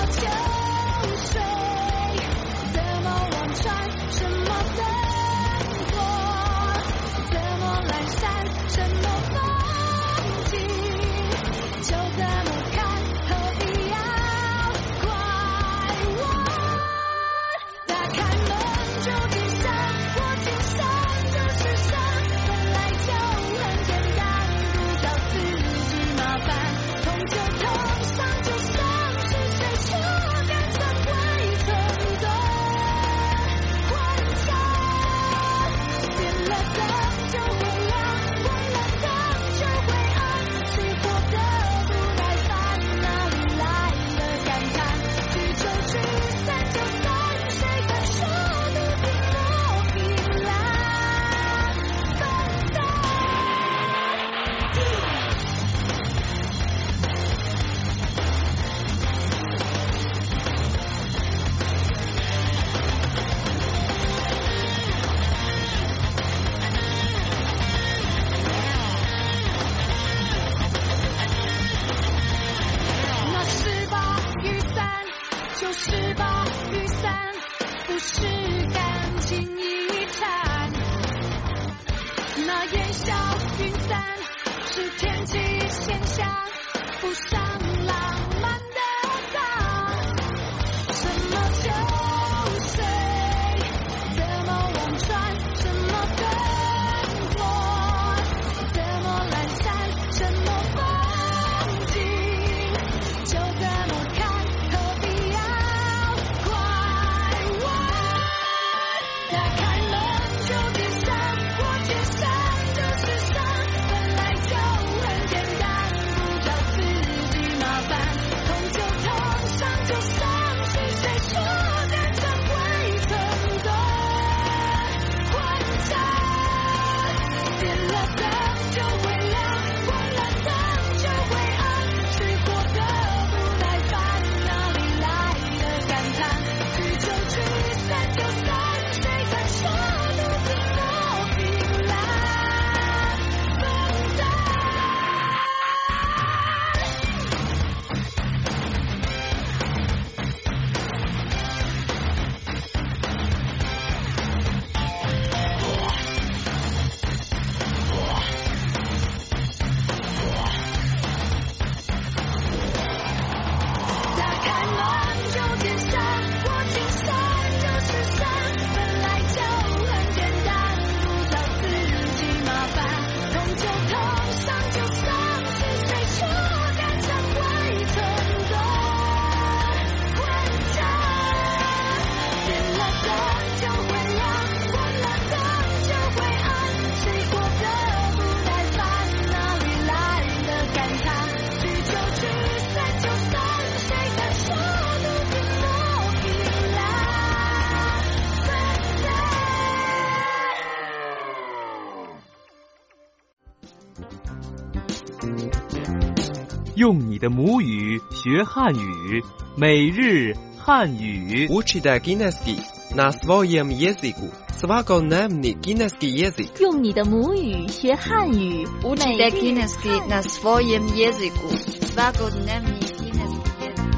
用你的母语学汉语，每日汉语。 Učite kineski na svojem jeziku. Svakodnevni kineski jezik. 用你的母语学汉语， Učite kineski na svojem jeziku. Svakodnevni kineski jezik.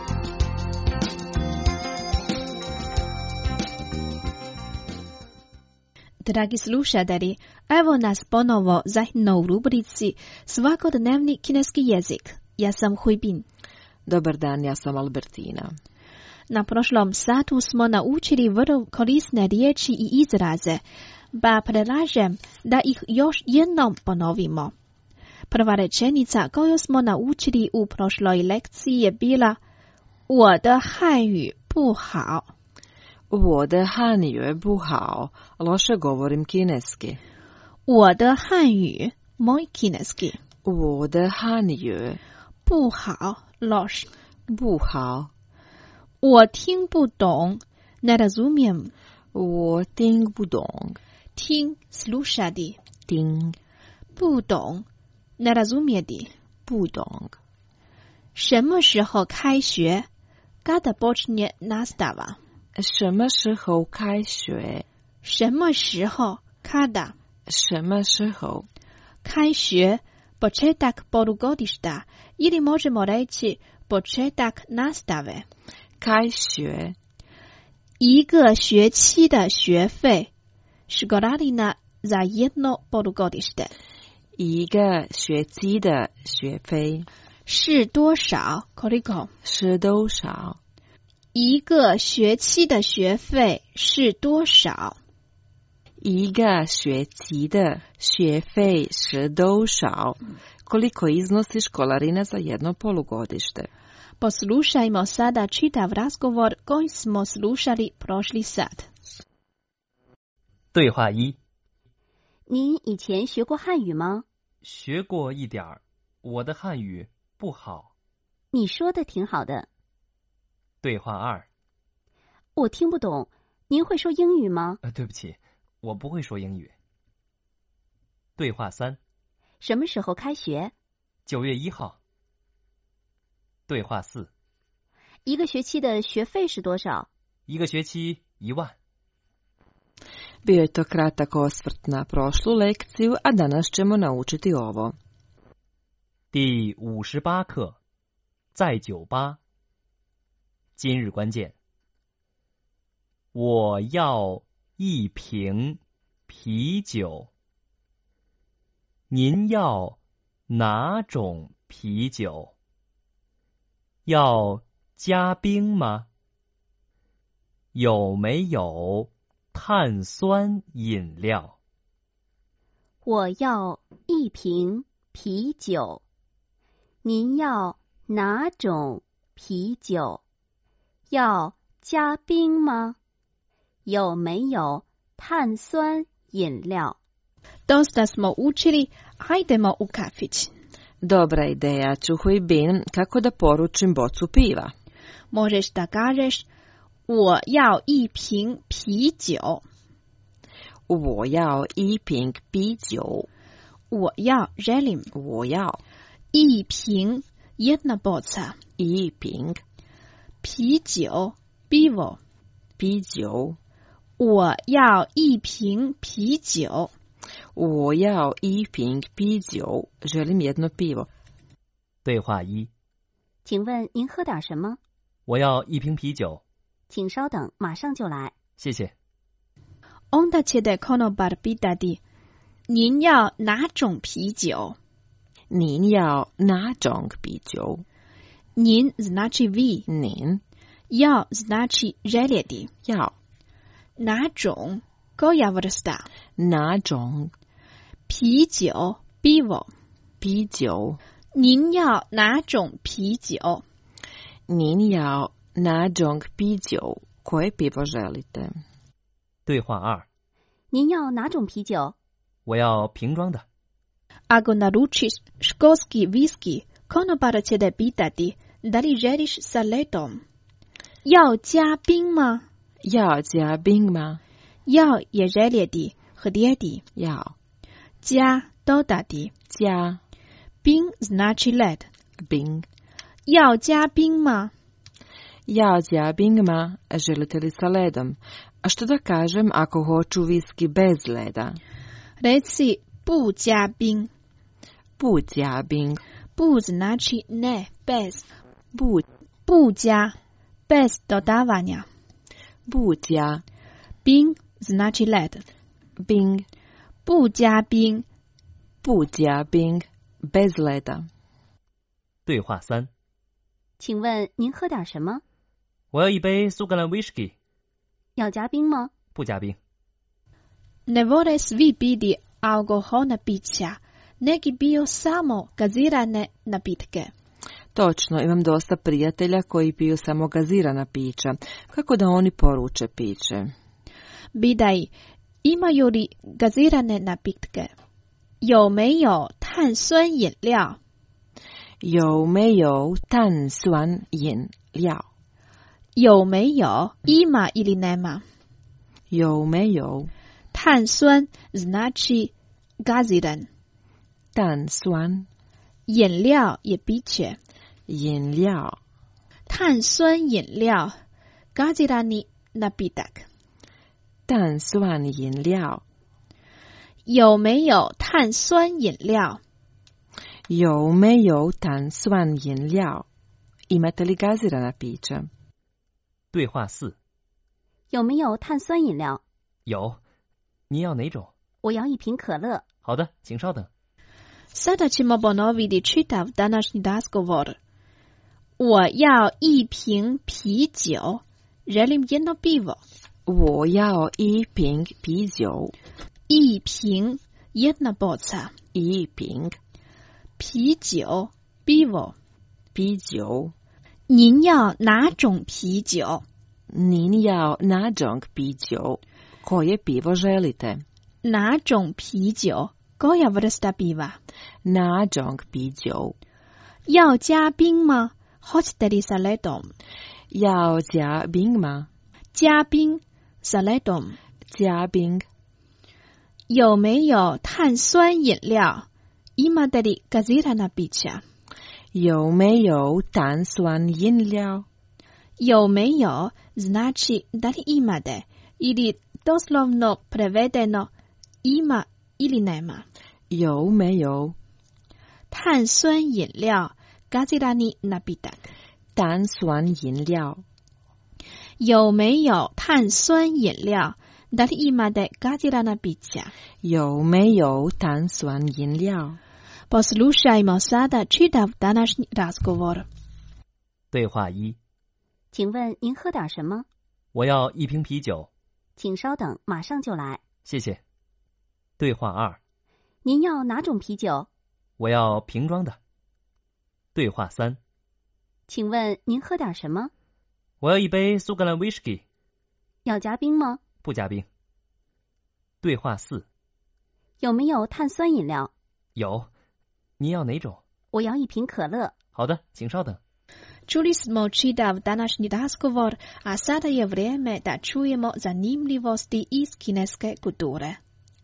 Dragi slušatelji, evo nas ponovo zajedno u rubrici Svakodnevni kineski jezik. Ja sam Huibin. Dobar dan, ja sam Albertina. Na prošlom satu smo naučili vrlo korisne riječi i izraze, pa predlažem da ih još jednom ponovimo. Prva rečenica koju smo naučili u prošloj lekciji je bila 我的汉语不好。 我的汉语不好，loše govorim kineski. 我的汉语 moj kineski. 我的汉语不好 loš. 不好。 我听不懂 ne razumiem. 我听不懂。 听 slušati. 听。 不懂 ne razumjeti. 不懂。 什么时候开学 kada počinje nastava. 什么时候开学？ 什么时候 kada? 什么时候？ 开学 početak polugodišta ili možemo reći početak nastave. 开学。 一个学期的学费 školarina za jedno polugodište. 一个学期的学费是多少 koliko? 是多少？ 一个学期的学费是多少？ 一个学期的学费是多少？ Koliko iznosi školarina za jedno polugodište? Poslušajmo sada čitav razgovor koji smo slušali prošli sat. 对话一： 您以前学过汉语吗？ 学过一点儿，我的汉语不好。 你说的挺好的。 对话二： 我听不懂，您会说英语吗？ 对不起，我不会说英语。对话三： 什么时候开学 ？9月1号。对话四： 一个学期的学费是多少？ 一个学期1万。 Bio je to kratak osvrt na prošlu lekciju, a danas ćemo naučiti ovo. 第58课，在酒吧。今日关键：我要一瓶啤酒。您要哪种啤酒？要加冰吗？有没有碳酸饮料？ 我要一瓶啤酒。您要哪种啤酒？要加冰吗？有没有碳酸饮料？ Dosta smo učili, hajdemo u kafić. Dobra ideja, čuhuj bin, kako da poručim bocu piva. Možeš da kažeš, 我要一瓶啤酒。 我要一瓶啤酒。 我要 želim。 我要一瓶 jedna boca。 一瓶啤酒 pivo。 啤酒。 我要一瓶啤酒。 我要一瓶啤酒。želim jedno pivo。 对话一： 请问您喝点什么？ 我要一瓶啤酒。 请稍等，马上就来。 谢谢。 Onda ćete konobar pitati, 您要哪种啤酒？ 您要哪种啤酒？ 您 znači vi。 您。 要 znači željeti。 要。 哪种 koja vrsta？ 哪种？ 啤酒 pivo。 啤酒。 您要哪种啤酒？ 您要哪种啤酒？ koje pivo želite？ 对话二： 您要哪种啤酒？ 我要瓶装的。 Ako naručiš školski whisky, konobar će te pitati, da li želiš sa ledom？ 要加冰吗？ 要加冰吗？ 要也 željeti htjeti。 要。 加 dodati。 加。 冰 znači led。 冰。 要加冰吗？ 要加冰吗？ Želite li sa ledom? A što da kažem ako hoću viski bez leda? Reci 不加冰。 不加冰。 不 znači ne, bez。 不加 bez dodavanja。 不加。 冰 znači led。 冰。 不加冰。 不加冰 bez leda。 对话三： 请问您喝点什么？ 我要一杯苏格兰 whisky。 要加冰吗？ 不加冰。 Ne vole svi piti alkoholna pića, neki piju samo gazirane napitke. Točno, imam dosta prijatelja koji piju samo gazirana pića. Kako da oni poruče piće? Bidaj, imaju li gazirane napitke? 有没有碳酸饮料？ 有没有碳酸饮料？ 有没有 ima ili nema？ 有没有碳酸 znači gaziran。 碳酸饮料也piće。 饮料。 碳酸饮料 gazirani napitak。 碳酸饮料。 有没有碳酸饮料？ 有没有碳酸饮料？ Imate li gazirana pića? 对话4。 有没有碳酸饮料？ 有。你要哪种？ 我要一瓶可乐。 好的，请稍等。 Sada ćemo ponoviti čitav današnji razgovor. 我要一瓶啤酒. Želim jedno pivo. 我要一瓶啤酒。 一瓶 jedna boca. 一瓶啤酒 pivo. 啤酒。 您要哪种啤酒？ 您要哪种啤酒？ Koje pivo želite? 哪种啤酒 koja vrsta piva? 哪种啤酒？ 要加冰吗？ Hoćete li sa ledom? 要加冰吗？ 加冰 sa ledom. 加冰。 有没有碳酸饮料？ Imate li gazirana pića? 有没有碳酸饮料？ 有没有 znači da li imate ili doslovno prevedeno ima ili nema. 有没有碳酸饮料 gazirani napitak. 碳酸饮料。 有没有碳酸饮料 da li imate gazirana pića? 有没有碳酸饮料？ Poslušajmo sada čitav današnji razgovor. 对话1。 请问您喝点什么？ 我要一瓶啤酒。 请稍等，马上就来。 谢谢。对话2。 您要哪种啤酒？ 我要瓶装的。对话3。 请问您喝点什么？ 我要一杯苏格兰威士忌。 要加冰吗？ 不加冰。对话4。 有没有碳酸饮料？ 有。你要哪种？ 我要一瓶可乐。 好的，请稍等。 Čuli smo čitav današnji razgovor, a sada je vrijeme da čujemo zanimljivosti iz kineske kulture.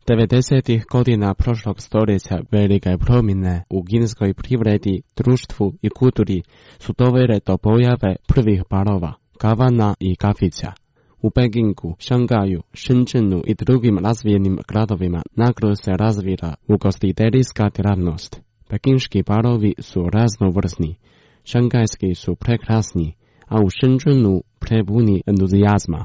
90-ih godina prošlog stoljeća velike promjene u kineskoj privredi, društvu i kulturi su dovele do pojave prvih barova, kavana i kafića. U Pekingu, Šangaju, Shenzhenu i drugim razvijenim gradovima naglo se razvila ugostiteljska djelatnost. Pekinški barovi su raznovrsni, šangajski su prekrasni, a u Shenzhenu prepuni entuzijazma.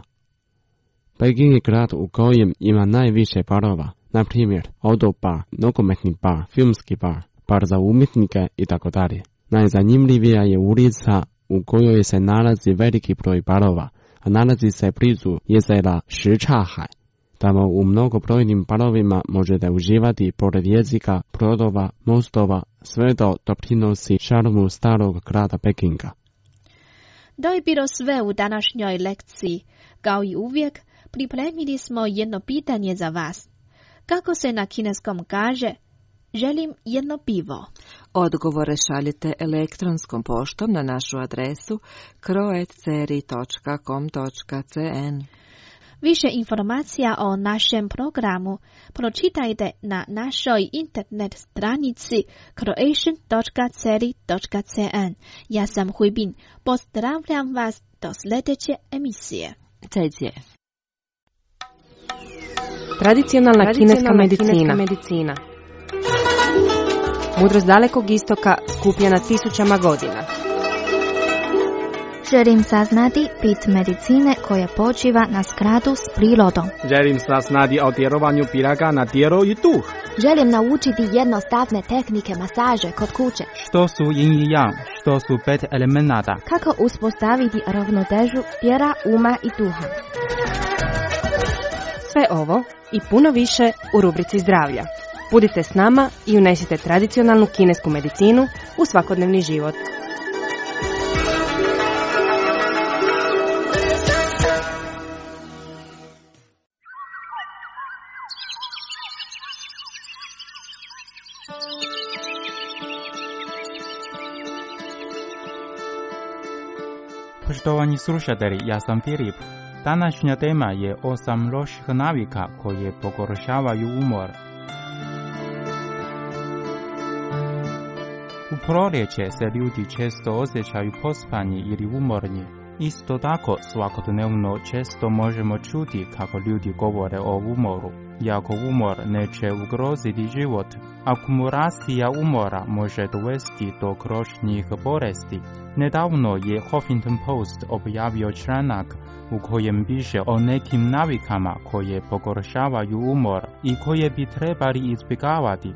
Peking je grad u kojem ima najviše barova, na primjer auto bar, nogometni bar, filmski bar, bar za umjetnike itd. Najzanimljivija je ulica u kojoj se nalazi veliki broj barova, a nalazi se blizu jezera Shichahai. Tamo u mnogobrojnim barovima možete uživati pored jezika, brodova, mostova, sve do doprinosi šarmu starog grada Pekinga. To je bilo sve u današnjoj lekciji. Kao i uvijek, pripremili smo jedno pitanje za vas. Kako se na kineskom kaže, želim jedno pivo? Odgovore šaljite elektronskom poštom na našu adresu kroat@ceri.com.cn. Više informacija o našem programu pročitajte na našoj internet stranici croatian.ceri.cn. Ja sam Huibin. Pozdravljam vas do sljedeće emisije. Cajcie. Tradicionalna kineska medicina. Mudrost dalekog istoka skupljena tisućama godina. Želim saznati bit medicine koja počiva na skladu s prirodom. Želim saznati o djelovanju piraga na tijelo i duh. Želim naučiti jednostavne tehnike masaže kod kuće. Što su yin i yang, što su 5 elemenata. Kako uspostaviti ravnotežu tijela, uma i duha. Sve ovo i puno više u rubrici zdravlja. Budite s nama i unesite tradicionalnu kinesku medicinu u svakodnevni život. Poštovani slušatelji, ja sam Filip. Današnja tema je 8 loših navika koje pogoršavaju umor. U proljeće se ljudi često osjećaju pospani ili umorni. Isto tako, svakodnevno često možemo čuti kako ljudi govore o umoru. Iako umor neće ugroziti život, akumulacija umora može dovesti do kroničnih bolesti. Nedavno je Huffington Post objavio članak u kojem piše o nekim navikama koje pogoršavaju umor i koje bi trebali izbjegavati.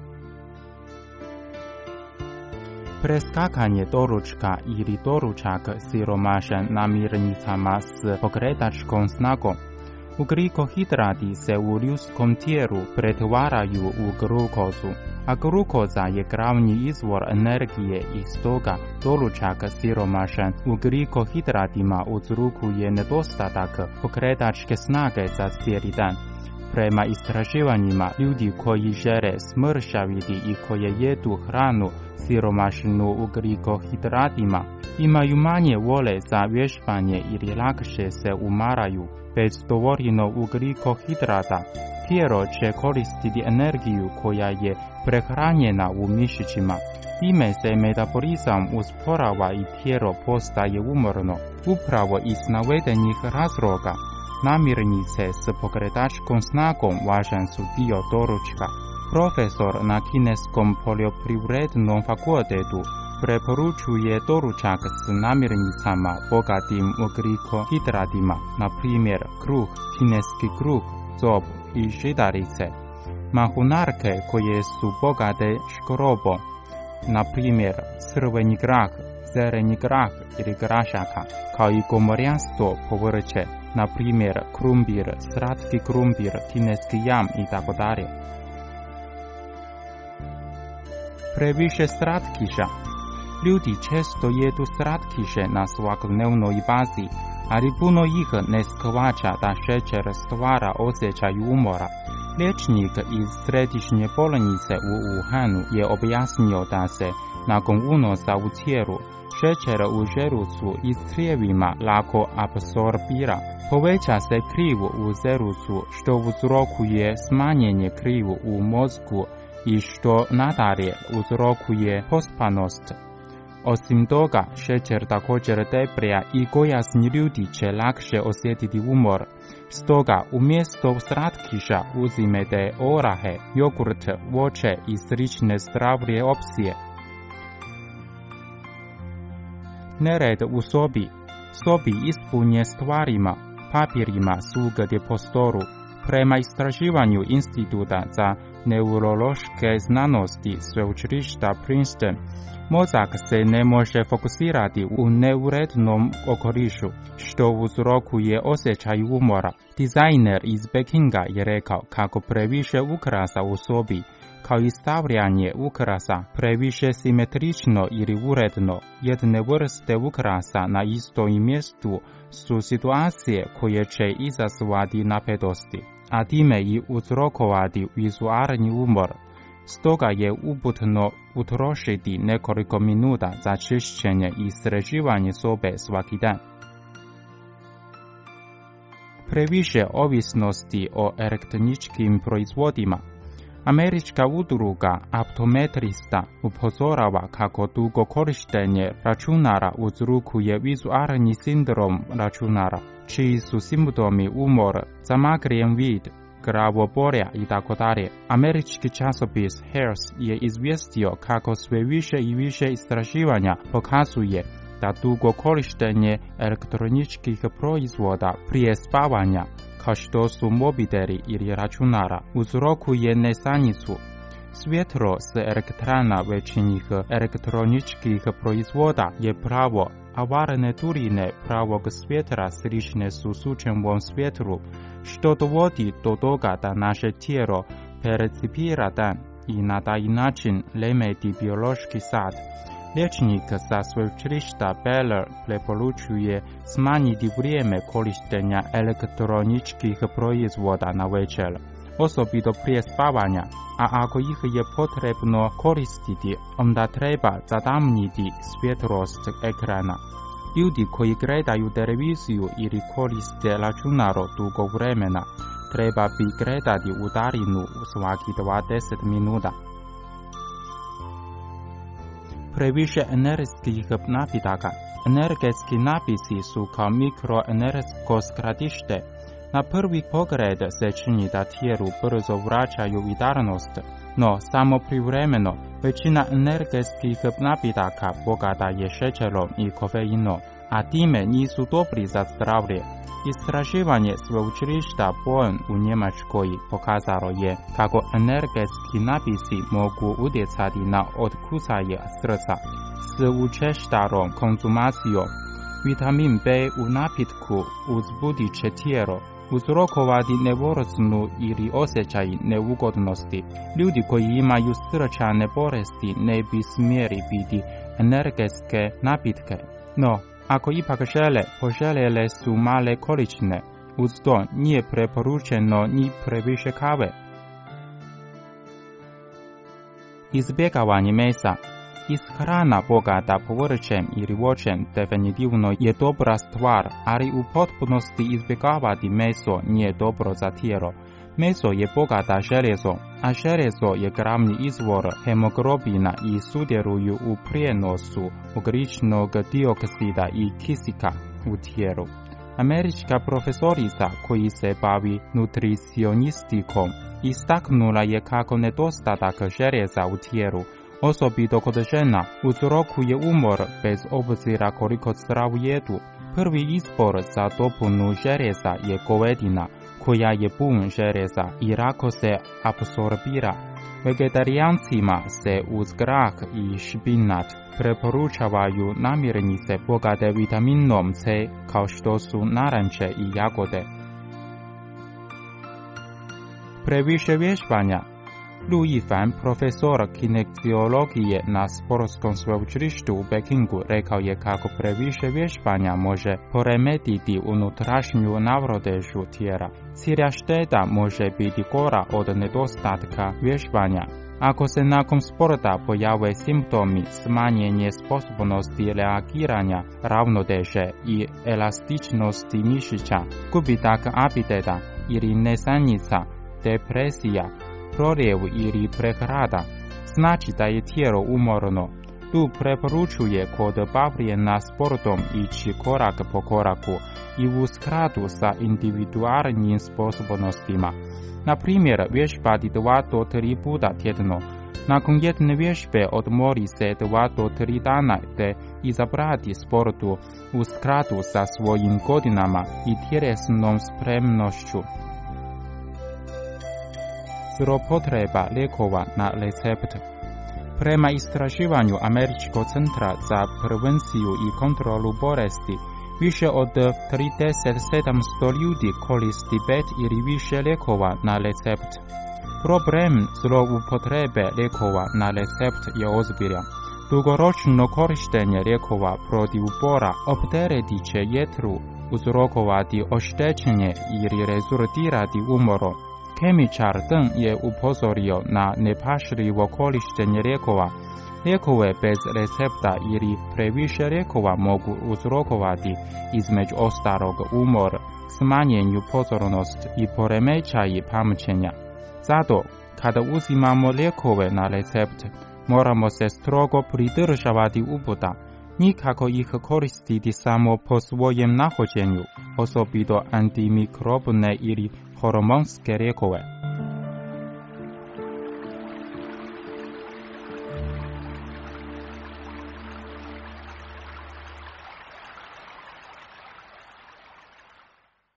Preskakanje doručka ili doručak siromašan namirnicama s pokretačkom snagom. Ugljikohidrati se u ljudskom tijelu pretvaraju u glukozu, a glukoza je glavni izvor energije i stoga doručak siromašan ugljikohidratima uzrokuje nedostatak pokretačke snage za cijeli dan. Prema istraživanjima, ljudi koji žele smršaviti i koje jedu hranu siromašnu ugljikohidratima imaju manje vole za vježbanje ili lakše se umaraju. Bez dovoljno ugljikohidrata, tijelo će koristiti energiju koja je prehranjena u mišićima. Time se metabolizam usporava i tijelo postaje umorno. Upravo iz navedenih razloga, namirnice s pokretačkom snagom važan su dio doručka. Profesor na Kineskom poljoprivrednom fakultetu preporučuje doručak s namirnicama bogatim ugljikohidratima, na primjer kruh, kineski kruh, zob i žitarice. Mahunarke koje su bogate škrobom, na primjer crveni grah, zeleni grah ili grašaka, kao i gomorjanstvo povrće, na primjer krumpir, slatki krumpir, kineski jam itd. Previše slatkiša. Ljudi često jedu slatkiše na svakodnevnoj bazi, ali puno ih ne shvaća da šećer stvara osjećaj umora. Liječnik iz središnje bolnice u Wuhanu je objasnio da se nakon unosa u tijelu šećer u želucu i crijevima lako apsorbira. Poveća se kriv u želucu što uzrokuje smanjenje kriv u mozgu i što nadalje uzrokuje pospanost. Osim toga, šećer također deblja i gojasni ljudi će lakše osjetiti umor. Stoga, umjesto slatkiša uzimajte orahe, jogurt, voće i slične zdrave opcije. Nered u sobi. Sobi ispunje stvarima, papirima svugdje po stolu. Prema istraživanju Instituta za neurološke znanosti sveučilišta Princeton, mozak se ne može fokusirati u neurednom okolišu, što uzrokuje osjećaj umora. Dizajner iz Pekinga je rekao kako previše ukrasa u sobi, kao i stavljanje ukrasa previše simetrično ili uredno, jedne vrste ukrasa na istom mjestu su situacije koje će izazvati napetosti, a time i uzrokovati vizualni umor. Stoga je uputno utrošiti nekoliko minuta za čišćenje i sređivanje sobe svaki dan. Previše ovisnosti o elektroničkim proizvodima. Američka udruga optometrista upozorava kako dugo korištenje računara uzrokuje vizualni sindrom računara, čiji su simptomi umor, zamagljen vid, glavobolja itd. Američki časopis Health je izvijestio kako sve više i više istraživanja pokazuje da dugo korištenje elektroničkih proizvoda prije spavanja, kao što su mobiteli ili računara, uzrokuje nesanicu. Svjetlo s elektrana većinih elektroničkih proizvoda je pravo, a varene duljine pravog svjetla slične su sunčevom svjetlu, što dovodi do toga da naše tijelo percipira dan i na taj način remeti biološki sat. Liječnik sa sveučilišta Baylor preporučuje smanjiti vrijeme korištenja elektroničkih proizvoda na večer, osobito prije spavanja, a ako ih je potrebno koristiti, onda treba zatamniti svjetlost ekrana. Ljudi koji gledaju televiziju ili koriste računalo dugo vremena, treba bi gledati u daljinu svaki 20 minuta. Previše energetskih napitaka. Energetski napisi su kao mikroenergetsko skratište. Na prvi pogled se čini da tijelu brzo vraćaju vitalnost, no samo privremeno. Većina energetskih napitaka bogata je šećerom i kofeinom, a time nisu dobri za zdravlje. Istraživanje sveučilišta Bonn u Njemačkoj pokazalo je kako energetski napisi mogu utjecati na otkucaje srca s učestalom konzumacijom. Vitamin B u napitku uzbudit će tijelo, uzrokovati nervoznu ili osjećaj neugodnosti. Ljudi koji imaju srčane bolesti ne bi smjeli piti energetske napitke. No, ako ipak poželjele su male količine. Uz to nije preporučeno ni previše kave. Izbjegavanje mesa. Ishrana bogata povrćem ili voćem definitivno je dobra stvar, ali u potpunosti izbjegavati meso nije dobro za tijelo. Meso je bogata željezom, a željezo je glavni izvor hemoglobina i sudjeluju u prijenosu ugljičnog dioksida i kisika u tijelu. Američka profesorica koji se bavi nutricionistikom istaknula je kako nedostatak željeza u tijelu, osobito kod žena, uzrokuje umor bez obzira koliko zdravu jedu. Prvi izbor za dopunu željeza je govedina, koja je pun željeza i lako se apsorbira. Vegetarijancima se uz grah i špinat preporučavaju namirnice bogate vitaminom C kao što su naranče i jagode. Previše vježbanja. Lu Yifan, profesor kineziologije na sportskom sveučilištu u Pekingu, rekao je kako previše vježbanja može poremetiti unutrašnju navrotežu tijela. Cilja šteta može biti gora od nedostatka vježbanja. Ako se nakon sporta pojave simptomi smanjenje sposobnosti reagiranja, ravnoteže i elastičnosti mišića, gubitak apetita ili nesanica, depresija, proljev ili prehlada, znači da je tijelo umorno. Tu preporučuje kod bavljenja sportom ići korak po koraku i u skladu sa individualnim sposobnostima. Na primjer, vježbati 2 do 3 puta tjedno. Nakon jedne vježbe odmori se 2 do 3 dana te izabrati sportu u skladu sa svojim godinama i tjelesnom spremnošću. Zloupotreba lijekova na recept. Prema istraživanju Američkog centra za prevenciju i kontrolu bolesti, više od 3700 ljudi koristi 5 ili više lijekova na recept. Problem zloupotrebe lijekova na recept je ozbiljan. Dugoročno korištenje lijekova protiv bora opteretit će jetru, uzrokovati oštećenje ili rezultirati umorom. Kemičar Deng je upozorio na nepažljivo korištenje lijekova. Lijekove bez recepta ili previše lijekova mogu uzrokovati između ostalog umor, smanjenju pozornost i poremećaji pamćenja. Zato, kada uzimamo lijekove na recept, moramo se strogo pridržavati uputa. Nikako ih koristiti samo po svojem nahođenju, osobito antimikrobne ili hormonske lijekove.